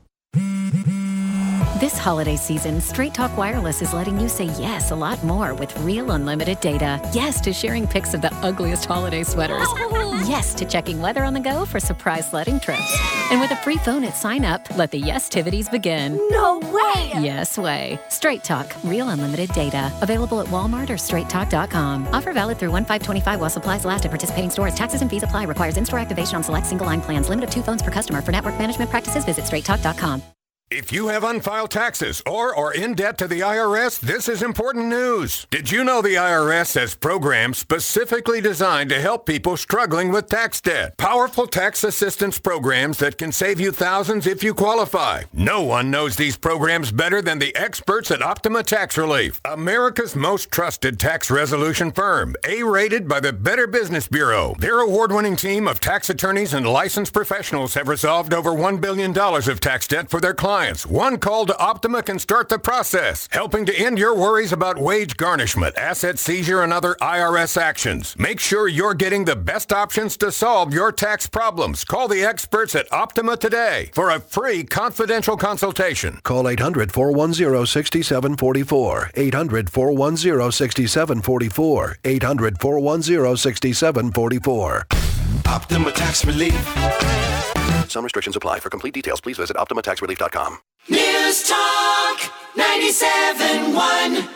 This holiday season, Straight Talk Wireless is letting you say yes a lot more with real unlimited data. Yes to sharing pics of the ugliest holiday sweaters. Yes to checking weather on the go for surprise sledding trips. And with a free phone at sign up, let the yes-tivities begin. No way! Yes way. Straight Talk, real unlimited data. Available at Walmart or straight talk dot com. Offer valid through one five twenty-five while supplies last at participating stores. Taxes and fees apply. Requires in-store activation on select single-line plans. Limit of two phones per customer. For network management practices, visit straight talk dot com. If you have unfiled taxes or are in debt to the I R S, this is important news. Did you know the I R S has programs specifically designed to help people struggling with tax debt? Powerful tax assistance programs that can save you thousands if you qualify. No one knows these programs better than the experts at Optima Tax Relief, America's most trusted tax resolution firm, A-rated by the Better Business Bureau. Their award-winning team of tax attorneys and licensed professionals have resolved over one billion dollars of tax debt for their clients. One call to Optima can start the process, helping to end your worries about wage garnishment, asset seizure, and other I R S actions. Make sure you're getting the best options to solve your tax problems. Call the experts at Optima today for a free confidential consultation. Call eight hundred, four one zero, six seven four four. eight hundred, four one zero, six seven four four. eight hundred, four one zero, six seven four four. Optima Tax Relief. Some restrictions apply. For complete details, please visit optima tax relief dot com. News Talk ninety-seven point one.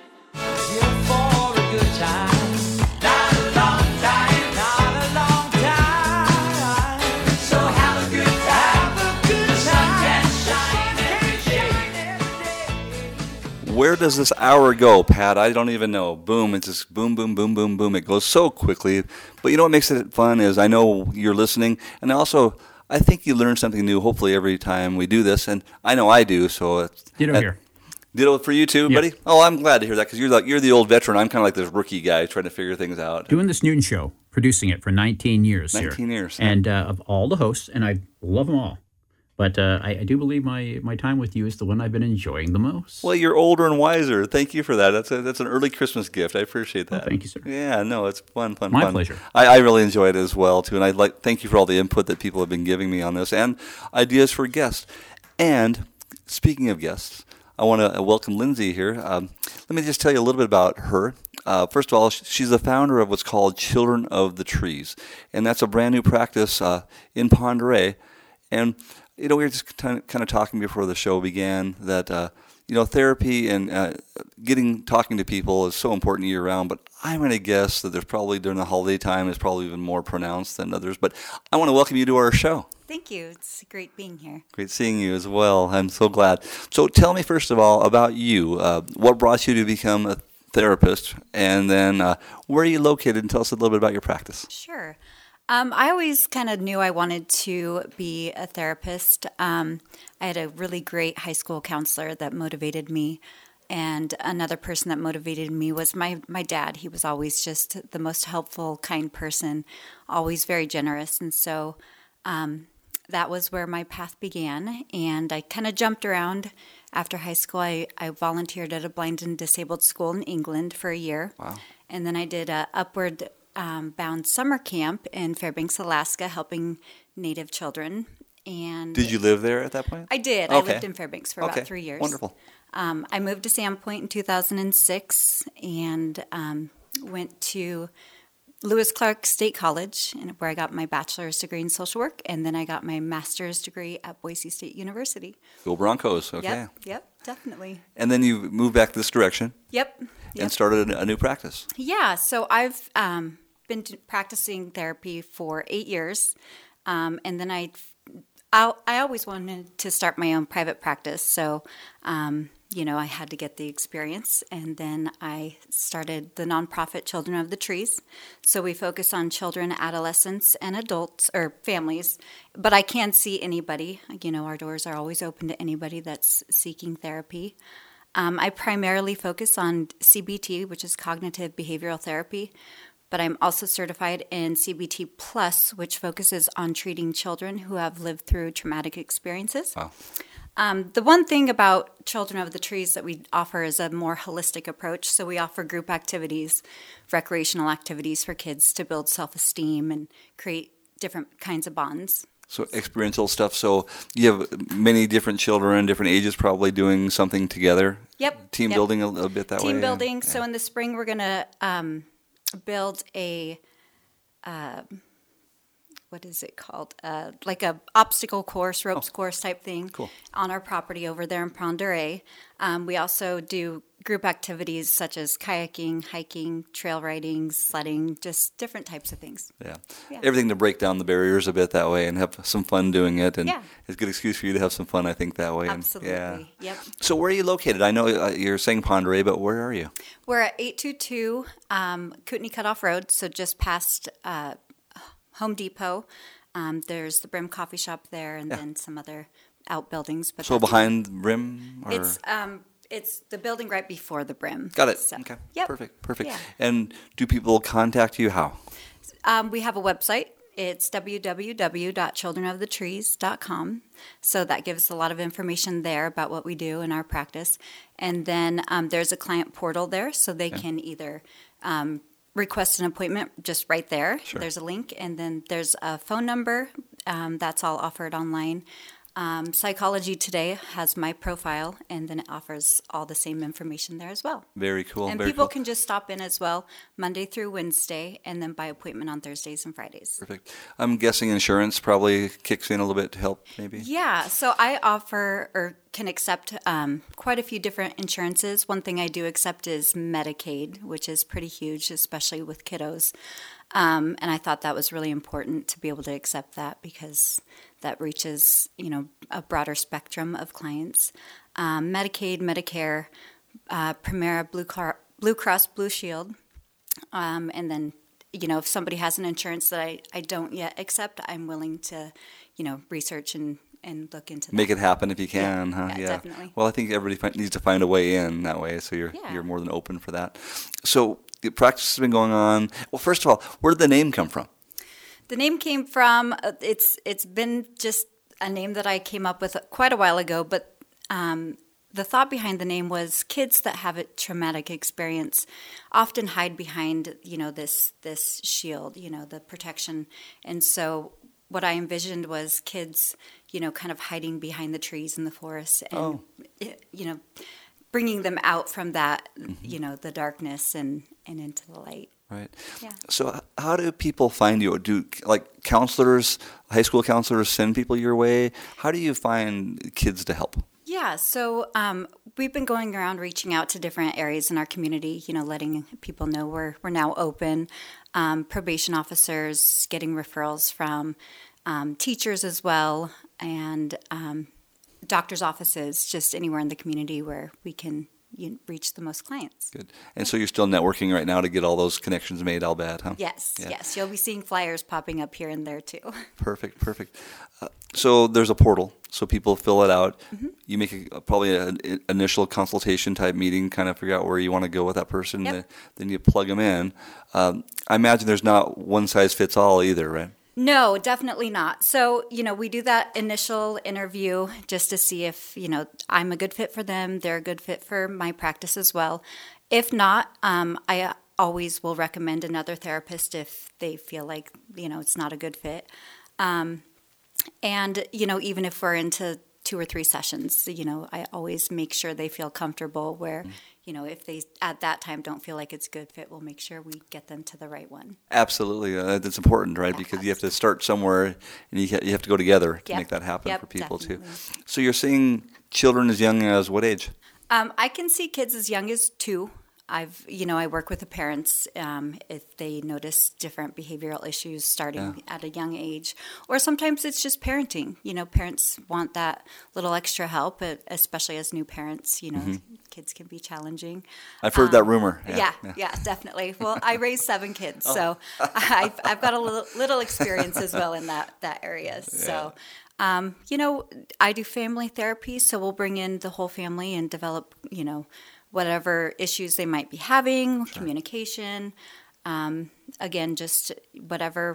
For a good time. Not a long time. Not a long time. So have a good time. Have a good time. Sun can shine every day. Where does this hour go, Pat? I don't even know. Boom, it's just boom, boom, boom, boom, boom. It goes so quickly. But you know what makes it fun is I know you're listening, and also I think you learn something new hopefully every time we do this, and I know I do. So it's, Ditto uh, here. Ditto for you too, Yep. buddy? Oh, I'm glad to hear that because you're, like, you're the old veteran. I'm kind of like this rookie guy trying to figure things out. Doing this Newton Show, producing it for nineteen years here. nineteen years. huh? And uh, of all the hosts, and I love them all, but uh, I, I do believe my, my time with you is the one I've been enjoying the most. Well, you're older and wiser. Thank you for that. That's a, that's an early Christmas gift. I appreciate that. Oh, thank you, sir. Yeah, no, it's fun, fun, My fun. pleasure. I, I really enjoy it as well too, and I'd like thank you for all the input that people have been giving me on this and ideas for guests. And speaking of guests, I want to welcome Lindsay here. Um, let me just tell you a little bit about her. Uh, first of all, sh- she's the founder of what's called Children of the Trees, and that's a brand new practice uh, in Pend Oreille. And you know, we were just kind of, kind of talking before the show began that uh, you know, therapy and uh, getting talking to people is so important year round. But I'm going to guess that there's probably during the holiday time is probably even more pronounced than others. But I want to welcome you to our show. Thank you. It's great being here. Great seeing you as well. I'm so glad. So tell me first of all about you. Uh, what brought you to become a therapist, and then uh, where are you located? And tell us a little bit about your practice. Sure. Um, I always kind of knew I wanted to be a therapist. Um, I had a really great high school counselor that motivated me. And another person that motivated me was my, my dad. He was always just the most helpful, kind person, always very generous. And so um, that was where my path began. And I kind of jumped around. After high school, I, I volunteered at a blind and disabled school in England for a year. Wow. And then I did a upward um, bound summer camp in Fairbanks, Alaska, helping Native children. And Did you live there at that point? I did. Okay. I lived in Fairbanks for Okay. about three years. Wonderful. Um, I moved to Sandpoint in two thousand six and um, went to Lewis Clark State College, and where I got my bachelor's degree in social work, and then I got my master's degree at Boise State University. Go Broncos. Okay. Yep, yep, definitely. And then you moved back this direction. Yep. And yep. started a, a new practice. Yeah, so I've um, been t- practicing therapy for eight years, um, and then I, I, I always wanted to start my own private practice. So, um, you know, I had to get the experience, and then I started the nonprofit Children of the Trees. So we focus on children, adolescents, and adults or families. But I can see anybody. You know, our doors are always open to anybody that's seeking therapy. Um, I primarily focus on C B T, which is cognitive behavioral therapy, but I'm also certified in C B T Plus, which focuses on treating children who have lived through traumatic experiences. Wow. Um, the one thing about Children of the Trees that we offer is a more holistic approach. So we offer group activities, recreational activities for kids to build self-esteem and create different kinds of bonds. So experiential stuff. So you have many different children, different ages, probably doing something together. Yep. Team yep. building a, a bit that Team way. Team building. Yeah. So in the spring, we're going to um, build a, uh, what is it called? Uh, like a obstacle course, ropes Oh. course type thing Cool. on our property over there in Pend Oreille. Um, we also do group activities such as kayaking, hiking, trail riding, sledding, just different types of things. Yeah. Yeah. Everything to break down the barriers a bit that way and have some fun doing it. And Yeah. it's a good excuse for you to have some fun, I think, that way. And, Absolutely. yeah. Yep. So where are you located? I know uh, you're saying Pend Oreille, but where are you? We're at eight two two um, Kootenai Cutoff Road, so just past uh, Home Depot. Um, there's the Brim Coffee Shop there, and Yeah. then some other outbuildings. But So that's- behind Brim? Or? It's um, it's the building right before the Brim. Got it. So, Okay. Yep. Perfect. Perfect. Yeah. And do people contact you? How? Um, we have a website. It's w w w dot children of the trees dot com. So that gives a lot of information there about what we do in our practice. And then um, there's a client portal there, so they Okay. can either um, request an appointment just right there. Sure. There's a link, and then there's a phone number um, that's all offered online. Um, Psychology Today has my profile, and then it offers all the same information there as well. Very cool. And very people cool. can just stop in as well, Monday through Wednesday, and then by appointment on Thursdays and Fridays. Perfect. I'm guessing insurance probably kicks in a little bit to help, maybe? Yeah, so I offer or can accept um, quite a few different insurances. One thing I do accept is Medicaid, which is pretty huge, especially with kiddos. Um, and I thought that was really important to be able to accept that because that reaches, you know, a broader spectrum of clients. Um, Medicaid, Medicare, uh, Premera, Blue, Car- Blue Cross Blue Shield, um, and then, you know, if somebody has an insurance that I, I don't yet accept, I'm willing to, you know, research and, and look into that. Make it happen if you can, yeah, huh? Yeah, definitely. Well, I think everybody fi- needs to find a way in that way, so you're Yeah. you're more than open for that. So the practice has been going on. Well, first of all, where did the name come from? The name came from, uh, it's it's been just a name that I came up with quite a while ago, but um, the thought behind the name was kids that have a traumatic experience often hide behind, you know, this this shield, you know, the protection. And so what I envisioned was kids, you know, kind of hiding behind the trees in the forest and, Oh. you know, bringing them out from that, Mm-hmm. you know, the darkness and, and into the light. Right. Yeah. So h- how do people find you? Do like counselors, high school counselors send people your way? How do you find kids to help? Yeah, so um, we've been going around reaching out to different areas in our community, you know, letting people know we're, we're now open, um, probation officers, getting referrals from um, teachers as well, and um, doctors' offices, just anywhere in the community where we can you reach the most clients. Good. And so you're still networking right now to get all those connections made, I'll bet, huh? Yes, Yeah. yes. You'll be seeing flyers popping up here and there too. Perfect, perfect. Uh, so there's a portal, so people fill it out. Mm-hmm. You make a, probably an initial consultation type meeting, kind of figure out where you want to go with that person. Yep. Then, then you plug them in. Um, I imagine there's not one size fits all either, right? No, definitely not. So, you know, we do that initial interview just to see if, you know, I'm a good fit for them, they're a good fit for my practice as well. If not, um, I always will recommend another therapist if they feel like, you know, it's not a good fit. Um, and, you know, even if we're into two or three sessions, you know, I always make sure they feel comfortable where, you know, if they at that time don't feel like it's a good fit, we'll make sure we get them to the right one. Absolutely. Uh, that's important, right? Because you have to start somewhere and you, ha- you have to go together to Yep. make that happen Yep, for people definitely. too. So you're seeing children as young as what age? Um, I can see kids as young as two. I've, you know, I work with the parents um, if they notice different behavioral issues starting Yeah. at a young age, or sometimes it's just parenting. You know, parents want that little extra help, uh, especially as new parents. You know, Mhm. kids can be challenging. I've heard that rumor. Yeah, Yeah, yeah, yeah. definitely. Well, I raised seven kids, Oh. so I've, I've got a little, little experience as well in that that area. So. Um, you know, I do family therapy, so we'll bring in the whole family and develop, you know, whatever issues they might be having, communication. Um, again, just whatever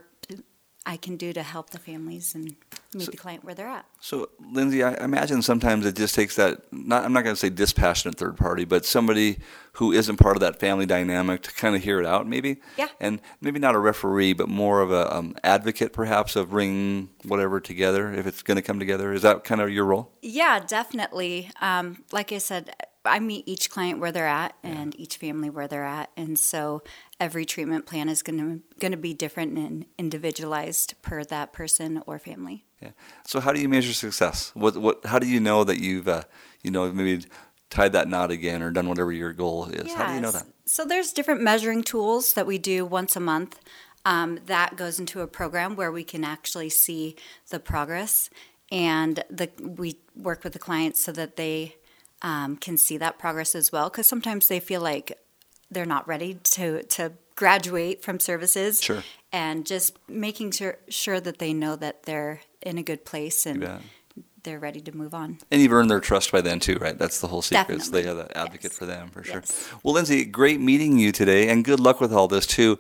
I can do to help the families and meet So- the client where they're at. So, Lindsay, I imagine sometimes it just takes that, not, I'm not going to say dispassionate third party, but somebody who isn't part of that family dynamic to kind of hear it out, maybe? Yeah. And maybe not a referee, but more of a um, advocate, perhaps, of bringing whatever together, if it's going to come together. Is that kind of your role? Yeah, definitely. Um, like I said, I meet each client where they're at and each family where they're at, and so every treatment plan is going to going to be different and individualized per that person or family. Yeah. So, how do you measure success? What, what, how do you know that you've, uh, you know, maybe tied that knot again or done whatever your goal is? How do you know Yes. that? So there's different measuring tools that we do once a month. Um, that goes into a program where we can actually see the progress, and the we work with the clients so that they um, can see that progress as well. Because sometimes they feel like they're not ready to to graduate from services. Sure. And just making sure sure that they know that they're in a good place and bet. they're ready to move on. And you've earned their trust by then, too, right? That's the whole secret. is Definitely. They have an advocate for them, for sure. Yes. Well, Lindsay, great meeting you today, and good luck with all this, too.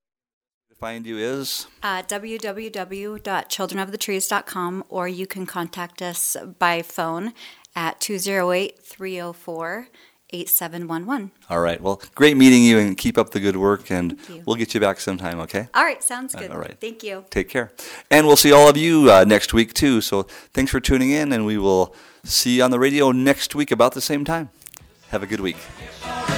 To find you is? Uh, w w w dot children of the trees dot com, or you can contact us by phone at two oh eight, three oh four, eight seven one one. All right. Well, great meeting you, and keep up the good work, and we'll get you back sometime, okay? All right, sounds good. All right. Thank you. Take care. And we'll see all of you uh, next week, too. So thanks for tuning in, and we will see you on the radio next week about the same time. Have a good week.